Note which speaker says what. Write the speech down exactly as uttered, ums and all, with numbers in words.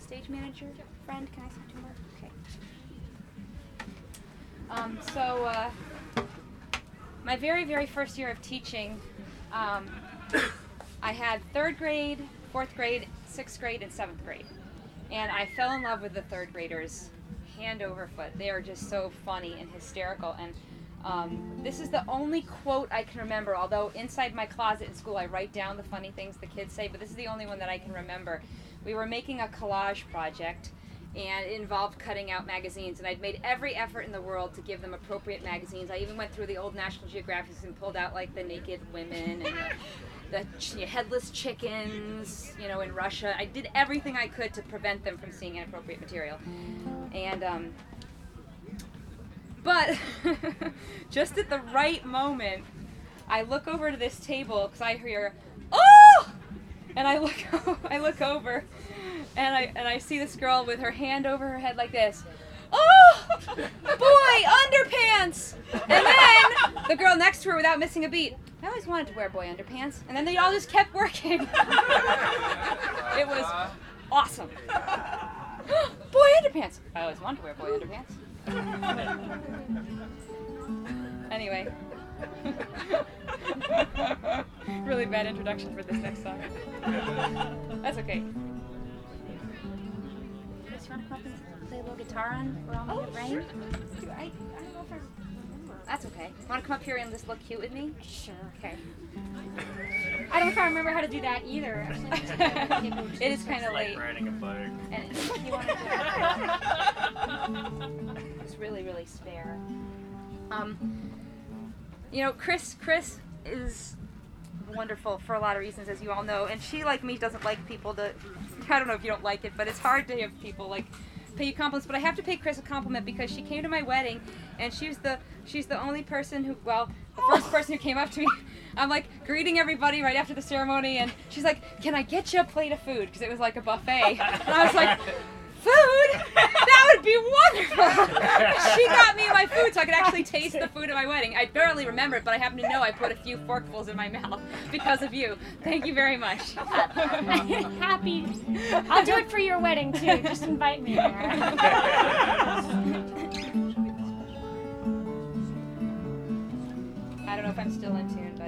Speaker 1: stage manager friend. Can I say two more? Okay. Um, so, uh, my very, very first year of teaching, um, I had third grade, fourth grade, sixth grade, and seventh grade. And I fell in love with the third graders, hand over foot. They are just so funny and hysterical. And um, this is the only quote I can remember, although inside my closet in school I write down the funny things the kids say, but this is the only one that I can remember. We were making a collage project, and it involved cutting out magazines, and I'd made every effort in the world to give them appropriate magazines. I even went through the old National Geographics and pulled out like the naked women and the, the ch- headless chickens, you know, in Russia. I did everything I could to prevent them from seeing inappropriate material. And, um, but just at the right moment, I look over to this table because I hear, "Oh!" And I look, I look over, and I and I see this girl with her hand over her head like this. "Oh, boy underpants!" And then the girl next to her, without missing a beat, "I always wanted to wear boy underpants." And then they all just kept working. It was awesome. "Boy underpants!" "I always wanted to wear boy underpants." Anyway. Really bad introduction for this next song. That's okay. Just want to come up and play a little guitar on We're All Made of Rain? Dude, I, I don't know if I remember. That's okay. Want to come up here and just look cute with me?
Speaker 2: Sure.
Speaker 1: Okay.
Speaker 2: I don't know if I remember how to do that either.
Speaker 1: It is kind of
Speaker 3: like
Speaker 1: late.
Speaker 3: riding a bike.
Speaker 1: And if you want to do it's really, really spare. Um, you know, Chris, Chris is wonderful for a lot of reasons, as you all know, and she, like me, doesn't like people to, I don't know if you don't like it, but it's hard to have people, like, pay you compliments, but I have to pay Chris a compliment because she came to my wedding, and she was the, she's the only person who, well, the first person who came up to me. I'm, like, greeting everybody right after the ceremony, and she's like, "Can I get you a plate of food?" Because it was like a buffet. And I was like, "Food? That would be wonderful!" She got me my food so I could actually taste the food at my wedding. I barely remember it, but I happen to know I put a few forkfuls in my mouth because of you. Thank you very much.
Speaker 2: Happy. I'll do it for your wedding too. Just invite me there.
Speaker 1: I don't know if I'm still in tune, but